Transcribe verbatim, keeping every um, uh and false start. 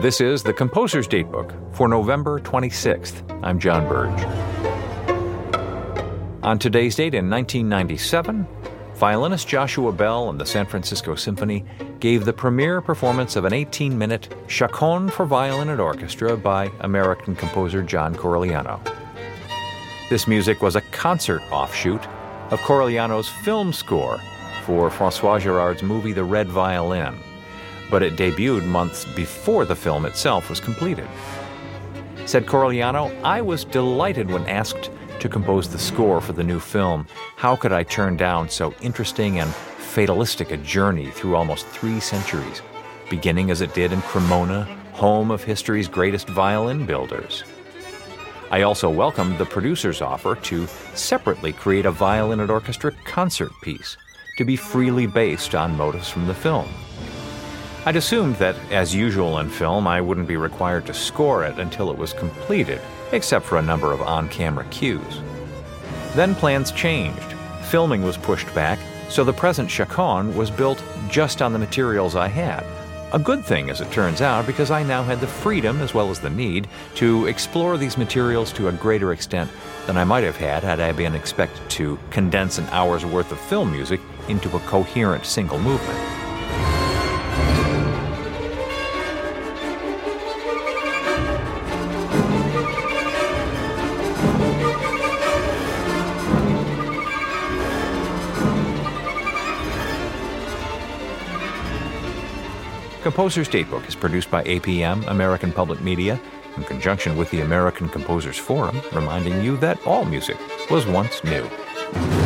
This is the Composer's Datebook for November twenty-sixth. I'm John Burge. On today's date in nineteen ninety-seven, violinist Joshua Bell and the San Francisco Symphony gave the premiere performance of an eighteen-minute chaconne for violin and orchestra by American composer John Corigliano. This music was a concert offshoot of Corigliano's film score for François Girard's movie The Red Violin, but it debuted months before the film itself was completed. Said Corigliano, "I was delighted when asked to compose the score for the new film. How could I turn down so interesting and fatalistic a journey through almost three centuries, beginning as it did in Cremona, home of history's greatest violin builders? I also welcomed the producer's offer to separately create a violin and orchestra concert piece to be freely based on motifs from the film. I'd assumed that, as usual in film, I wouldn't be required to score it until it was completed, except for a number of on-camera cues. Then plans changed. Filming was pushed back, so the present chaconne was built just on the materials I had. A good thing, as it turns out, because I now had the freedom, as well as the need, to explore these materials to a greater extent than I might have had had I been expected to condense an hour's worth of film music into a coherent single movement. Composer's Datebook is produced by A P M, American Public Media, in conjunction with the American Composers Forum, reminding you that all music was once new.